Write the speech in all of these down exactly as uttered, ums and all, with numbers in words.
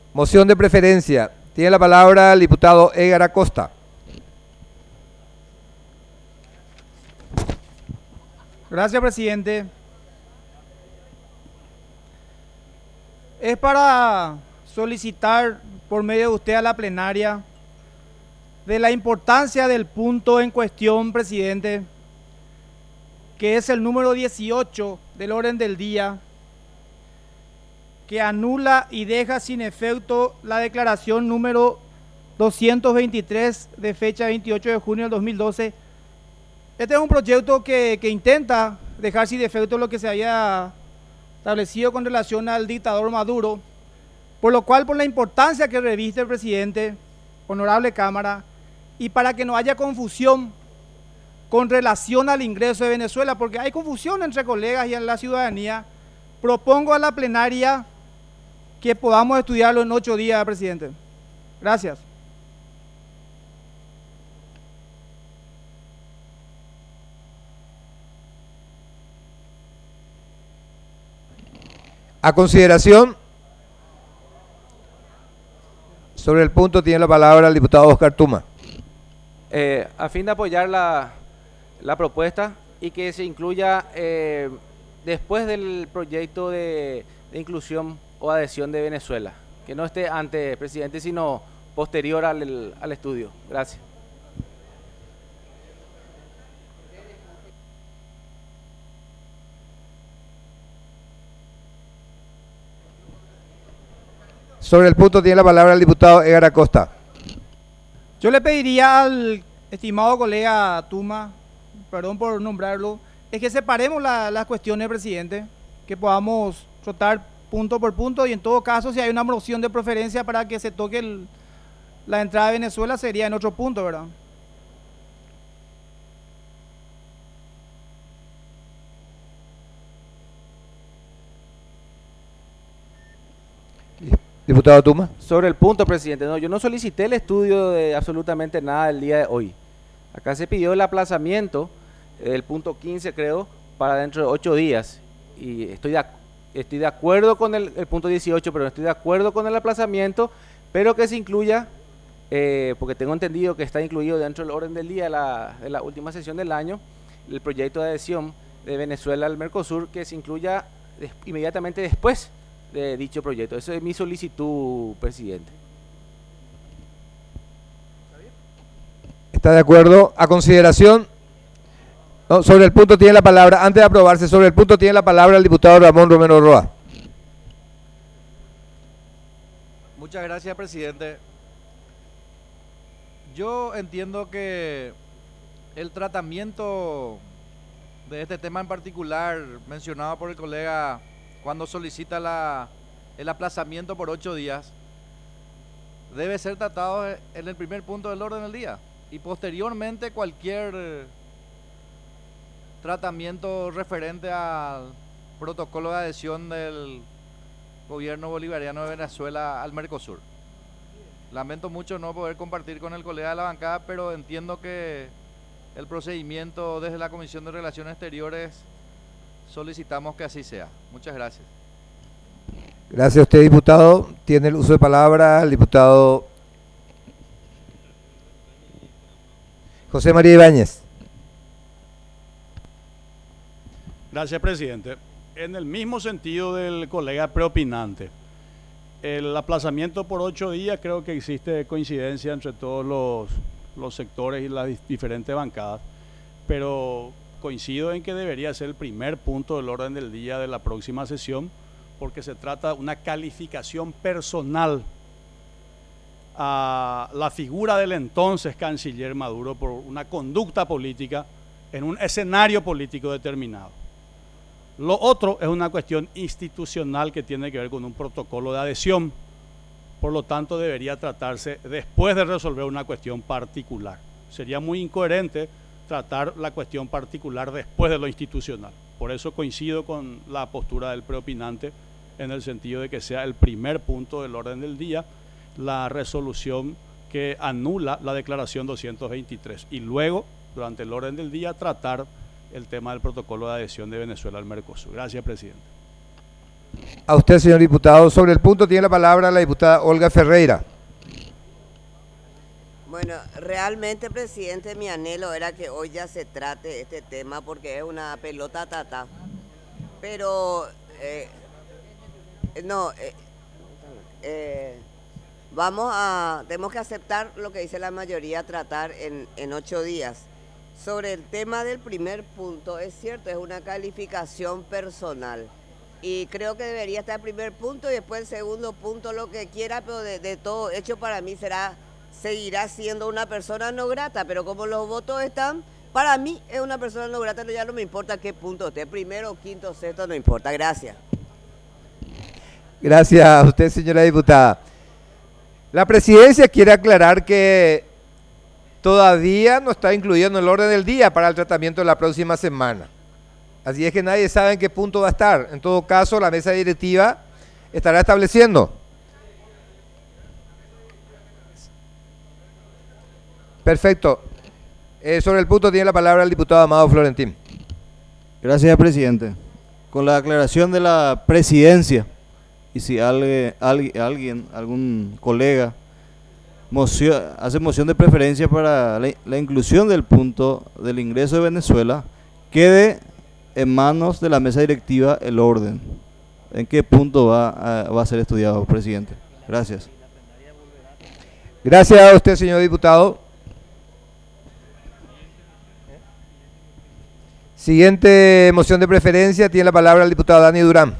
Moción de preferencia. Tiene la palabra el diputado Edgar Acosta. Gracias, presidente. Es para solicitar por medio de usted a la plenaria de la importancia del punto en cuestión, presidente, que es el número dieciocho del orden del día, que anula y deja sin efecto la declaración número doscientos veintitrés de fecha veintiocho de junio del dos mil doce. Este es un proyecto que, que intenta dejar sin efecto lo que se había establecido con relación al dictador Maduro, por lo cual, por la importancia que reviste el presidente, honorable Cámara, y para que no haya confusión con relación al ingreso de Venezuela, porque hay confusión entre colegas y en la ciudadanía, propongo a la plenaria que podamos estudiarlo en ocho días, presidente. Gracias. A consideración, sobre el punto tiene la palabra el diputado Oscar Tuma. Eh, a fin de apoyar la, la propuesta y que se incluya eh, después del proyecto de, de inclusión o adhesión de Venezuela, que no esté antes, presidente, sino posterior al, al estudio. Gracias. Sobre el punto tiene la palabra el diputado Edgar Acosta. Yo le pediría al estimado colega Tuma, perdón por nombrarlo, es que separemos la, las cuestiones, presidente, que podamos tratar punto por punto y en todo caso si hay una moción de preferencia para que se toque el, la entrada de Venezuela sería en otro punto, ¿verdad? Diputado Tuma. Sobre el punto, presidente, no, yo no solicité el estudio de absolutamente nada el día de hoy. Acá se pidió el aplazamiento del punto quince, creo, para dentro de ocho días. Y estoy de, estoy de acuerdo con el, el punto dieciocho, pero no estoy de acuerdo con el aplazamiento, pero que se incluya, eh, porque tengo entendido que está incluido dentro del orden del día de la, de la última sesión del año, el proyecto de adhesión de Venezuela al Mercosur, que se incluya des, inmediatamente después de dicho proyecto. Eso es mi solicitud, presidente. ¿Está de acuerdo? A consideración, no, sobre el punto tiene la palabra, antes de aprobarse, sobre el punto tiene la palabra el diputado Ramón Romero Roa. Muchas gracias, presidente. Yo entiendo que el tratamiento de este tema en particular, mencionado por el colega cuando solicita la, el aplazamiento por ocho días, debe ser tratado en el primer punto del orden del día y posteriormente cualquier tratamiento referente al protocolo de adhesión del gobierno bolivariano de Venezuela al Mercosur. Lamento mucho no poder compartir con el colega de la bancada, pero entiendo que el procedimiento desde la Comisión de Relaciones Exteriores solicitamos que así sea. Muchas gracias. Gracias a usted, diputado. Tiene el uso de palabra el diputado José María Ibáñez. Gracias, presidente. En el mismo sentido del colega preopinante, el aplazamiento por ocho días, creo que existe coincidencia entre todos los, los sectores y las diferentes bancadas, pero coincido en que debería ser el primer punto del orden del día de la próxima sesión, porque se trata de una calificación personal a la figura del entonces canciller Maduro por una conducta política en un escenario político determinado. Lo otro es una cuestión institucional que tiene que ver con un protocolo de adhesión, por lo tanto debería tratarse después de resolver una cuestión particular. Sería muy incoherente tratar la cuestión particular después de lo institucional. Por eso coincido con la postura del preopinante en el sentido de que sea el primer punto del orden del día la resolución que anula la declaración doscientos veintitrés y luego, durante el orden del día, tratar el tema del protocolo de adhesión de Venezuela al Mercosur. Gracias, presidente. A usted, señor diputado. Sobre el punto tiene la palabra la diputada Olga Ferreira. Bueno, realmente, presidente, mi anhelo era que hoy ya se trate este tema porque es una pelota tata. Pero, eh, no, eh, eh, vamos a, tenemos que aceptar lo que dice la mayoría, tratar en, en ocho días. Sobre el tema del primer punto, es cierto, es una calificación personal. Y creo que debería estar el primer punto y después el segundo punto, lo que quiera, pero de, de todo hecho para mí será, seguirá siendo una persona no grata, pero como los votos están, para mí es una persona no grata, ya no me importa qué punto esté, primero, quinto, sexto, no importa. Gracias. Gracias a usted, señora diputada. La presidencia quiere aclarar que todavía no está incluido en el orden del día para el tratamiento de la próxima semana. Así es que nadie sabe en qué punto va a estar. En todo caso, la mesa directiva estará estableciendo. Perfecto. Eh, sobre el punto tiene la palabra el diputado Amado Florentín. Gracias, presidente. Con la aclaración de la presidencia, y si alguien, alguien algún colega moción, hace moción de preferencia para la, la inclusión del punto del ingreso de Venezuela, quede en manos de la mesa directiva el orden. ¿En qué punto va a, va a ser estudiado, presidente? Gracias. Gracias a usted, señor diputado. Siguiente moción de preferencia, tiene la palabra el diputado Dani Durán.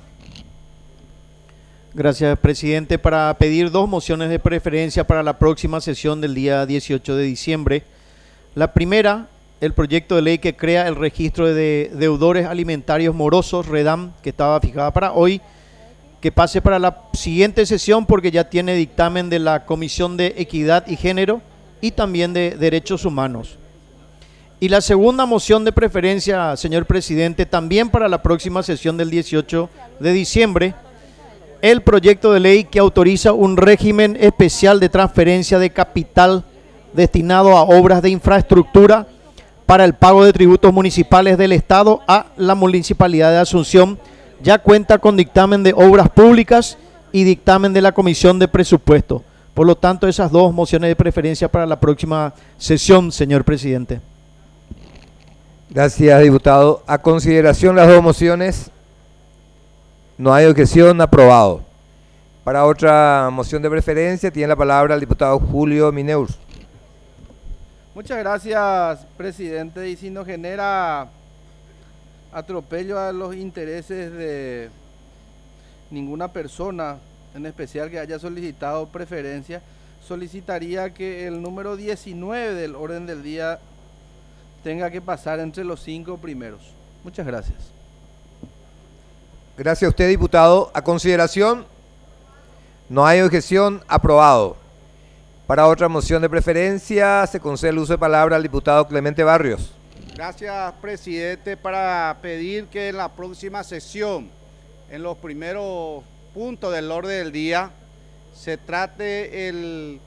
Gracias, presidente. Para pedir dos mociones de preferencia para la próxima sesión del día dieciocho de diciembre. La primera, el proyecto de ley que crea el registro de deudores alimentarios morosos, REDAM, que estaba fijada para hoy, que pase para la siguiente sesión porque ya tiene dictamen de la Comisión de Equidad y Género y también de Derechos Humanos. Y la segunda moción de preferencia, señor presidente, también para la próxima sesión del dieciocho de diciembre, el proyecto de ley que autoriza un régimen especial de transferencia de capital destinado a obras de infraestructura para el pago de tributos municipales del Estado a la Municipalidad de Asunción. Ya cuenta con dictamen de obras públicas y dictamen de la Comisión de Presupuesto. Por lo tanto, esas dos mociones de preferencia para la próxima sesión, señor presidente. Gracias, diputado. A consideración las dos mociones. No hay objeción, aprobado. Para otra moción de preferencia tiene la palabra el diputado Julio Mineurs. Muchas gracias, presidente. Y si no genera atropello a los intereses de ninguna persona, en especial que haya solicitado preferencia, solicitaría que el número diecinueve del orden del día tenga que pasar entre los cinco primeros. Muchas gracias. Gracias a usted, diputado. A consideración, no hay objeción, aprobado. Para otra moción de preferencia, se concede el uso de palabra al diputado Clemente Barrios. Gracias, presidente, para pedir que en la próxima sesión, en los primeros puntos del orden del día, se trate el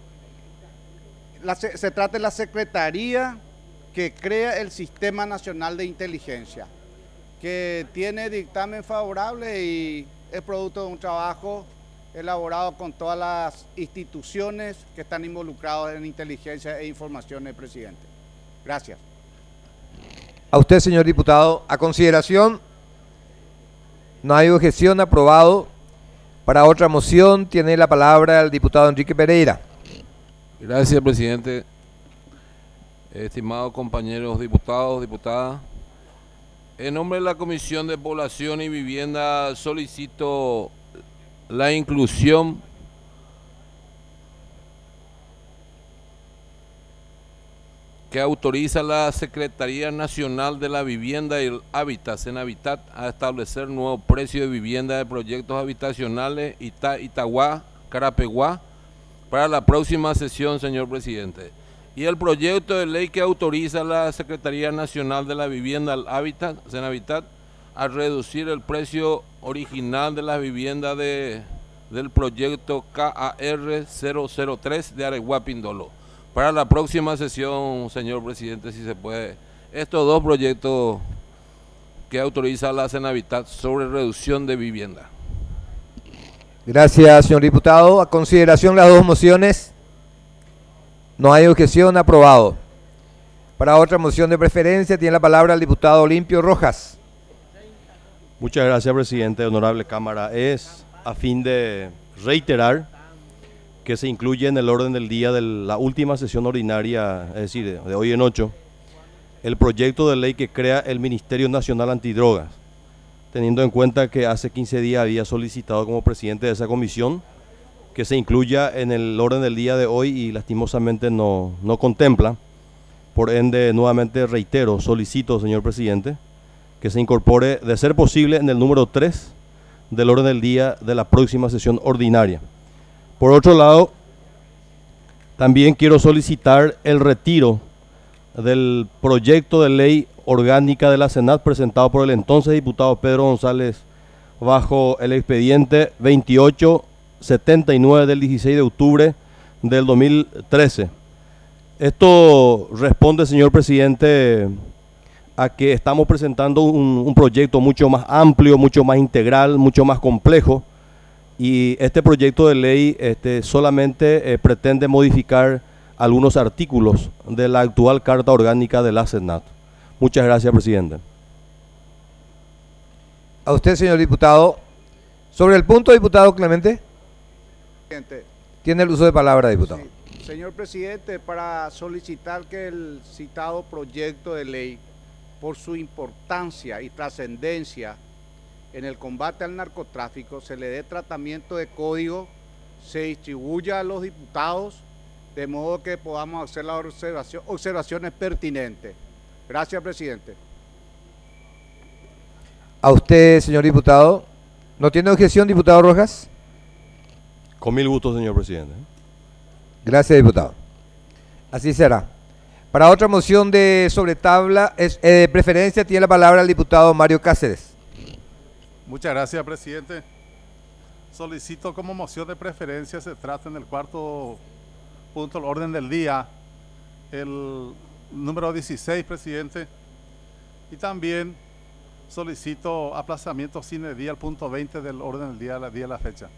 la, se trate la Secretaría que crea el Sistema Nacional de Inteligencia, que tiene dictamen favorable y es producto de un trabajo elaborado con todas las instituciones que están involucradas en inteligencia e información del presidente. Gracias. A usted, señor diputado. A consideración, no hay objeción, aprobado. Para otra moción tiene la palabra el diputado Enrique Pereira. Gracias, presidente. Estimados compañeros diputados, diputadas, en nombre de la Comisión de Población y Vivienda solicito la inclusión que autoriza la Secretaría Nacional de la Vivienda y el Hábitat, Senavitat, a establecer nuevo precio de vivienda de proyectos habitacionales Ita, Itagua, Carapeguá, para la próxima sesión, señor presidente. Y el proyecto de ley que autoriza a la Secretaría Nacional de la Vivienda al Hábitat, Senavitat, a reducir el precio original de las viviendas de, del proyecto K A R cero cero tres de Areguá Pindolo. Para la próxima sesión, señor presidente, si se puede, estos dos proyectos que autoriza a la Senavitat sobre reducción de vivienda. Gracias, señor diputado. A consideración las dos mociones. No hay objeción, aprobado. Para otra moción de preferencia tiene la palabra el diputado Olimpio Rojas. Muchas gracias, presidente. Honorable Cámara. Es a fin de reiterar que se incluye en el orden del día de la última sesión ordinaria, es decir, de hoy en ocho, el proyecto de ley que crea el Ministerio Nacional Antidrogas, teniendo en cuenta que hace quince días había solicitado como presidente de esa comisión que se incluya en el orden del día de hoy y lastimosamente no, no contempla. Por ende, nuevamente reitero, solicito, señor presidente, que se incorpore, de ser posible, en el número tres del orden del día de la próxima sesión ordinaria. Por otro lado, también quiero solicitar el retiro del proyecto de ley orgánica de la Senat presentado por el entonces diputado Pedro González bajo el expediente veintiocho setenta y nueve del dieciséis de octubre del dos mil trece. Esto responde, señor presidente, a que estamos presentando un, un proyecto mucho más amplio, mucho más integral, mucho más complejo, y este proyecto de ley este, solamente eh, pretende modificar algunos artículos de la actual Carta Orgánica de la Senat. Muchas gracias, presidente. A usted, señor diputado. Sobre el punto, diputado Clemente. Presidente. Tiene el uso de palabra, diputado. Sí. Señor presidente, para solicitar que el citado proyecto de ley, por su importancia y trascendencia en el combate al narcotráfico, se le dé tratamiento de código, se distribuya a los diputados, de modo que podamos hacer las observación, observaciones pertinentes. Gracias, presidente. A usted, señor diputado. ¿No tiene objeción, diputado Rojas? Con mil gustos, señor presidente. Gracias, diputado. Así será. Para otra moción de sobre tabla, es, eh, de preferencia, tiene la palabra el diputado Mario Cáceres. Muchas gracias, presidente. Solicito como moción de preferencia, se trata en el cuarto punto del orden del día, el número dieciséis, presidente, y también solicito aplazamiento sine die al punto veinte del orden del día, día de la fecha.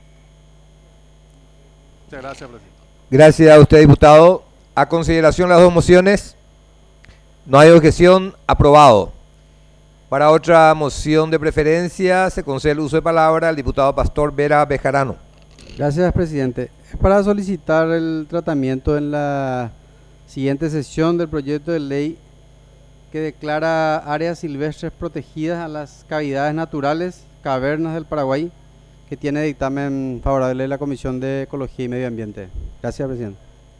Muchas gracias, presidente. Gracias a usted, diputado. A consideración las dos mociones. No hay objeción. Aprobado. Para otra moción de preferencia se concede el uso de palabra al diputado Pastor Vera Bejarano. Gracias, presidente. Es para solicitar el tratamiento en la siguiente sesión del proyecto de ley que declara áreas silvestres protegidas a las cavidades naturales, cavernas del Paraguay, que tiene dictamen favorable de la Comisión de Ecología y Medio Ambiente. Gracias, presidente.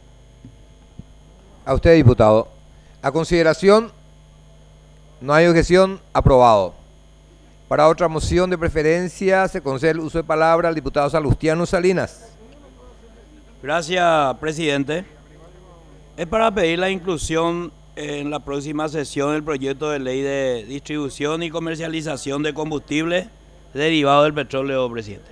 A usted, diputado. A consideración, no hay objeción, aprobado. Para otra moción de preferencia se concede el uso de palabra al diputado Salustiano Salinas. Gracias, presidente. Es para pedir la inclusión en la próxima sesión del proyecto de ley de distribución y comercialización de combustibles derivados del petróleo, presidente.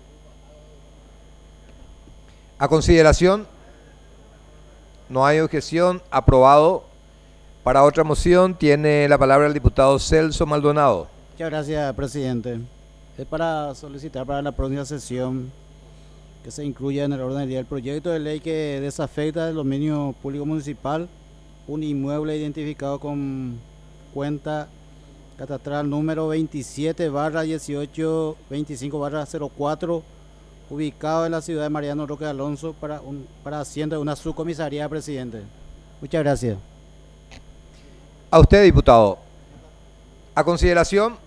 A consideración, no hay objeción, aprobado. Para otra moción tiene la palabra el diputado Celso Maldonado. Muchas gracias, presidente. Es para solicitar para la próxima sesión que se incluya en el orden del día el proyecto de ley que desafecta del dominio público municipal un inmueble identificado con cuenta catastral número veintisiete barra dieciocho veinticinco barra cero cuatro, ubicado en la ciudad de Mariano Roque Alonso para, un, para hacienda de una subcomisaría, presidente. Muchas gracias. A usted, diputado. A consideración,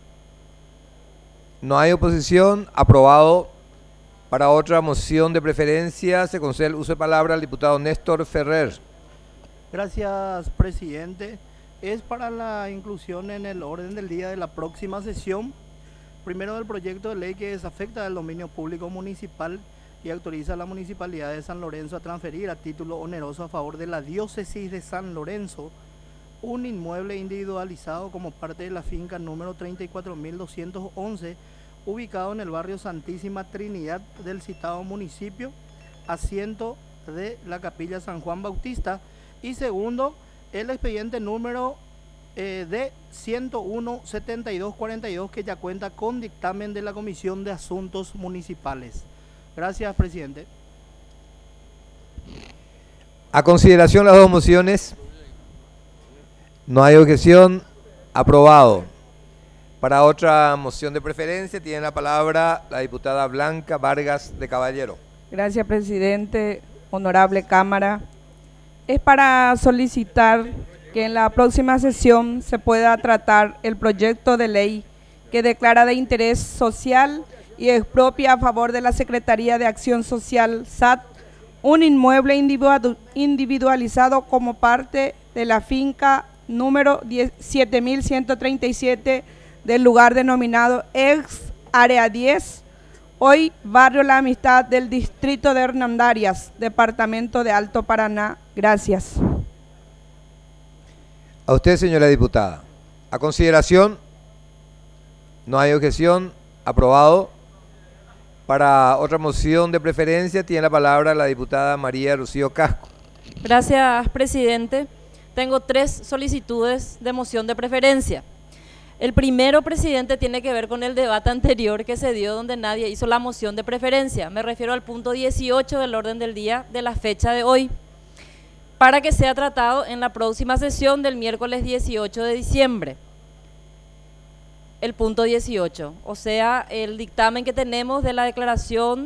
no hay oposición, aprobado. Para otra moción de preferencia se concede el uso de palabra al diputado Néstor Ferrer. Gracias, presidente. Es para la inclusión en el orden del día de la próxima sesión, primero del proyecto de ley que desafecta del dominio público municipal y autoriza a la Municipalidad de San Lorenzo a transferir a título oneroso a favor de la Diócesis de San Lorenzo un inmueble individualizado como parte de la finca número treinta y cuatro mil doscientos once, ubicado en el barrio Santísima Trinidad del citado municipio, asiento de la Capilla San Juan Bautista. Y segundo, el expediente número eh, D ciento uno setenta y dos cuarenta y dos, que ya cuenta con dictamen de la Comisión de Asuntos Municipales. Gracias, presidente. A consideración las dos mociones. No hay objeción. Aprobado. Para otra moción de preferencia tiene la palabra la diputada Blanca Vargas de Caballero. Gracias, presidente. Honorable Cámara. Es para solicitar que en la próxima sesión se pueda tratar el proyecto de ley que declara de interés social y expropia a favor de la Secretaría de Acción Social S A T un inmueble individu- individualizado como parte de la finca número siete mil ciento treinta y siete del lugar denominado ex área diez, hoy barrio La Amistad del distrito de Hernandarias, departamento de Alto Paraná. Gracias. A usted, señora diputada. A consideración, no hay objeción. Aprobado. Para otra moción de preferencia tiene la palabra la diputada María Rocío Casco. Gracias, presidente. Tengo tres solicitudes de moción de preferencia. El primero, presidente, tiene que ver con el debate anterior que se dio donde nadie hizo la moción de preferencia. Me refiero al punto dieciocho del orden del día de la fecha de hoy, para que sea tratado en la próxima sesión del miércoles dieciocho de diciembre. El punto dieciocho, o sea, el dictamen que tenemos de la declaración.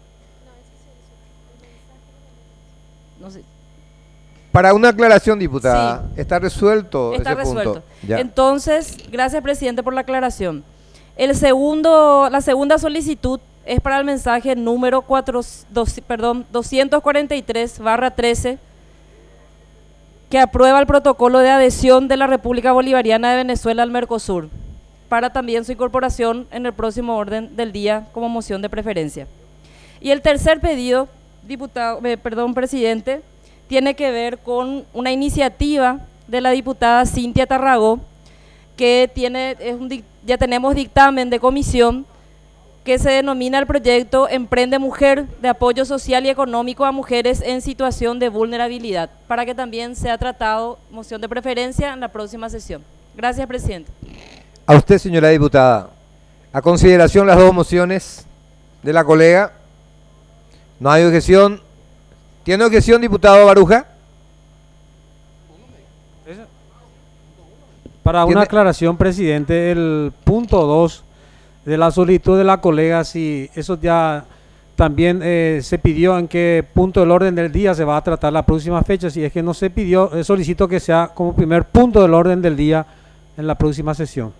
No sé. Para una aclaración, diputada, Sí. está resuelto Está ese resuelto. punto. Ya. Entonces, gracias, presidente, por la aclaración. El segundo, la segunda solicitud es para el mensaje número cuatro, dos, perdón, doscientos cuarenta y tres barra trece, que aprueba el protocolo de adhesión de la República Bolivariana de Venezuela al Mercosur, para también su incorporación en el próximo orden del día como moción de preferencia. Y el tercer pedido, diputado, eh, perdón, presidente, tiene que ver con una iniciativa de la diputada Cintia Tarragó, que tiene, es un, ya tenemos dictamen de comisión, que se denomina el proyecto Emprende Mujer, de apoyo social y económico a mujeres en situación de vulnerabilidad, para que también sea tratado moción de preferencia en la próxima sesión. Gracias, presidente. A usted, señora diputada. A consideración las dos mociones de la colega. No hay objeción. ¿Tiene objeción, diputado Baruja? Para ¿Tiene? una aclaración, presidente, el punto dos de la solicitud de la colega, si eso ya también eh, se pidió en qué punto del orden del día se va a tratar la próxima fecha. Si es que no se pidió, eh, solicito que sea como primer punto del orden del día en la próxima sesión.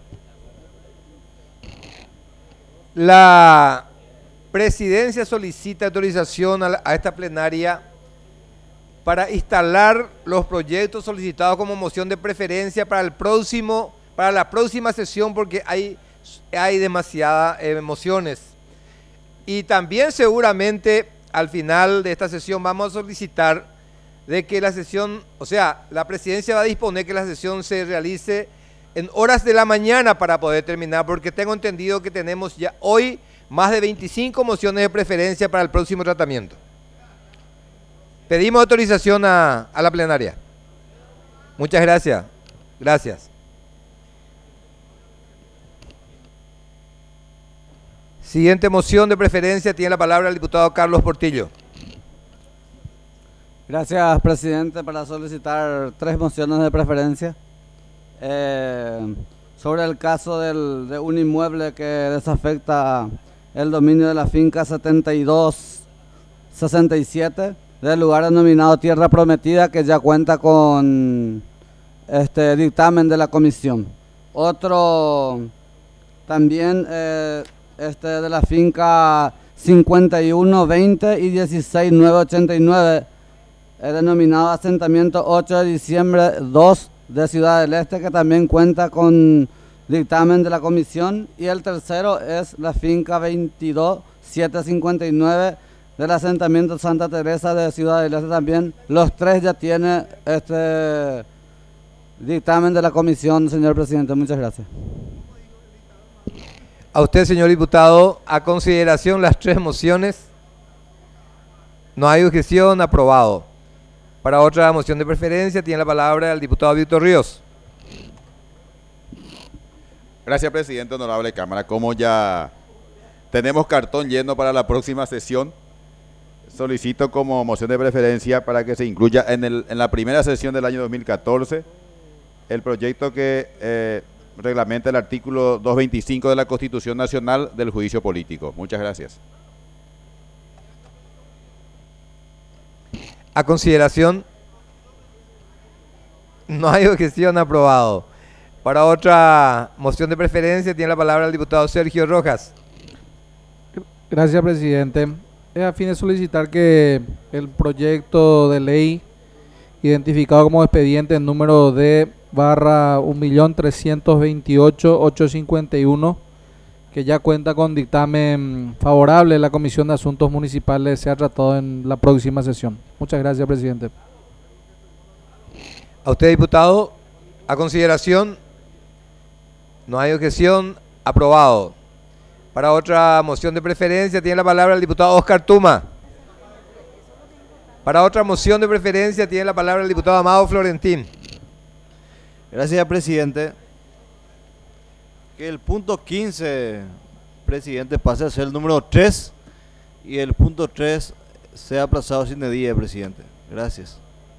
La presidencia solicita autorización a, la, a esta plenaria para instalar los proyectos solicitados como moción de preferencia para el próximo, para la próxima sesión, porque hay, hay demasiadas eh, mociones. Y también seguramente al final de esta sesión vamos a solicitar de que la sesión, o sea, la presidencia va a disponer que la sesión se realice en horas de la mañana para poder terminar, porque tengo entendido que tenemos ya hoy más de veinticinco mociones de preferencia para el próximo tratamiento. Pedimos autorización a, a la plenaria. Muchas gracias. Gracias. Siguiente moción de preferencia tiene la palabra el diputado Carlos Portillo. Gracias, presidente, para solicitar tres mociones de preferencia. Eh, sobre el caso del, de un inmueble que desafecta el dominio de la finca setenta y dos sesenta y siete del lugar denominado Tierra Prometida, que ya cuenta con este dictamen de la comisión. Otro también eh, este de la finca cincuenta y uno veinte y dieciséis mil novecientos ochenta y nueve, eh, denominado asentamiento ocho de diciembre dos de Ciudad del Este, que también cuenta con dictamen de la comisión. Y el tercero es la finca veintidós setecientos cincuenta y nueve del asentamiento Santa Teresa de Ciudad del Este también. Los tres ya tienen este dictamen de la comisión, señor presidente. Muchas gracias. A usted, señor diputado, a consideración las tres mociones. No hay objeción, aprobado. Para otra moción de preferencia tiene la palabra el diputado Víctor Ríos. Gracias, presidente, honorable Cámara. Como ya tenemos cartón lleno para la próxima sesión, solicito como moción de preferencia para que se incluya en, el, en la primera sesión del año dos mil catorce el proyecto que eh, reglamenta el artículo doscientos veinticinco de la Constitución Nacional del Juicio Político. Muchas gracias. A consideración, no hay objeción, aprobado. Para otra moción de preferencia tiene la palabra el diputado Sergio Rojas. Gracias, presidente. Es a fin de solicitar que el proyecto de ley identificado como expediente número D barra un millón trescientos veintiocho mil ochocientos cincuenta y uno, que ya cuenta con dictamen favorable de la Comisión de Asuntos Municipales, sea tratado en la próxima sesión. Muchas gracias, presidente. A usted, diputado, a consideración, no hay objeción, aprobado. Para otra moción de preferencia tiene la palabra el diputado Oscar Tuma. Para otra moción de preferencia tiene la palabra el diputado Amado Florentín. Gracias, presidente. Que el punto quince, presidente, pase a ser el número tres y el punto tres sea aplazado sin medida, presidente. Gracias.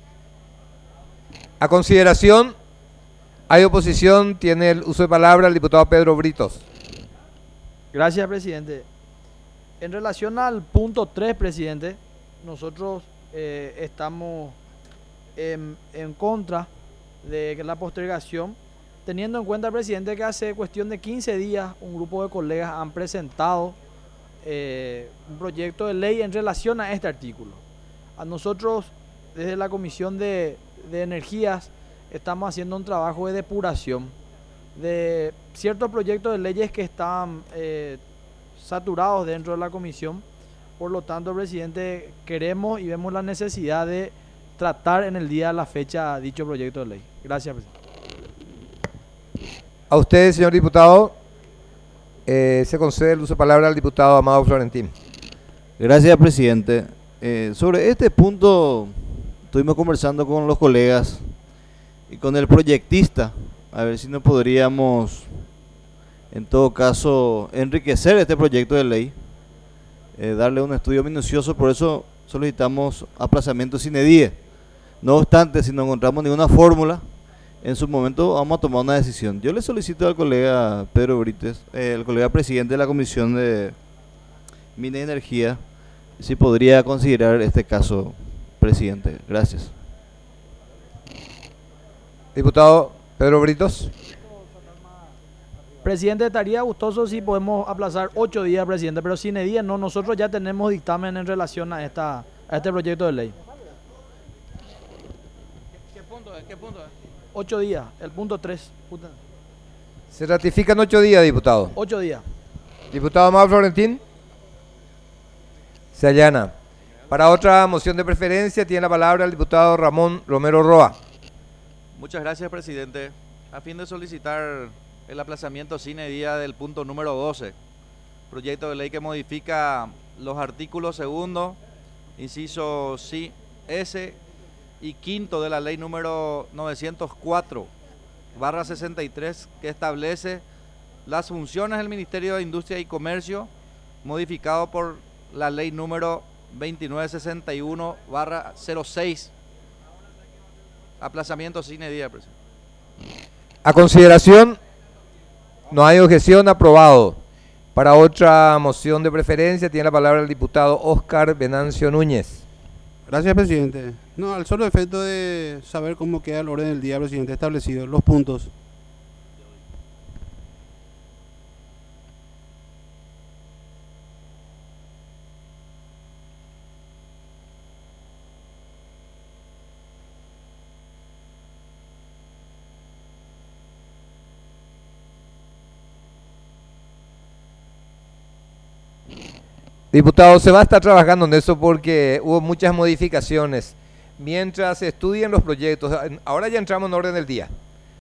A consideración, hay oposición, tiene el uso de palabra el diputado Pedro Britos. Gracias, presidente. En relación al punto tres, presidente, nosotros eh, estamos en, en contra de que la postergación, teniendo en cuenta, presidente, que hace cuestión de quince días un grupo de colegas han presentado eh, un proyecto de ley en relación a este artículo. A nosotros, desde la Comisión de, de Energías, estamos haciendo un trabajo de depuración de ciertos proyectos de leyes que están eh, saturados dentro de la comisión. Por lo tanto, presidente, queremos y vemos la necesidad de tratar en el día de la fecha dicho proyecto de ley. Gracias, presidente. A usted, señor diputado, eh, se concede el uso de palabra al diputado Amado Florentín. Gracias, presidente. Eh, sobre este punto estuvimos conversando con los colegas y con el proyectista, a ver si no podríamos, en todo caso, enriquecer este proyecto de ley, eh, darle un estudio minucioso. Por eso solicitamos aplazamiento sine die. No obstante, si no encontramos ninguna fórmula, en su momento vamos a tomar una decisión. Yo le solicito al colega Pedro Brites, eh, el colega presidente de la Comisión de Minas y Energía, si podría considerar este caso, presidente. Gracias. Diputado Pedro Britos. Presidente, estaría gustoso si podemos aplazar ocho días, presidente, pero sin día no. Nosotros ya tenemos dictamen en relación a esta a este proyecto de ley. ¿Qué punto es? ¿Qué punto es? Ocho días, el punto tres. Se ratifican ocho días, diputado. Ocho días. Diputado Amado Florentín. Se allana. Para otra moción de preferencia tiene la palabra el diputado Ramón Romero Roa. Muchas gracias, presidente. A fin de solicitar el aplazamiento sine die del punto número doce, proyecto de ley que modifica los artículos segundo, inciso C, S y quinto de la ley número novecientos cuatro barra sesenta y tres, que establece las funciones del Ministerio de Industria y Comercio, modificado por la ley número veintinueve sesenta y uno barra cero seis. Aplazamiento sine die, presidente. A consideración, no hay objeción, aprobado. Para otra moción de preferencia tiene la palabra el diputado Óscar Venancio Núñez. Gracias, presidente. No, al solo efecto de saber cómo queda el orden del día, presidente, establecido, los puntos. Diputado, se va a estar trabajando en eso porque hubo muchas modificaciones. Mientras se estudian los proyectos, ahora ya entramos en orden del día.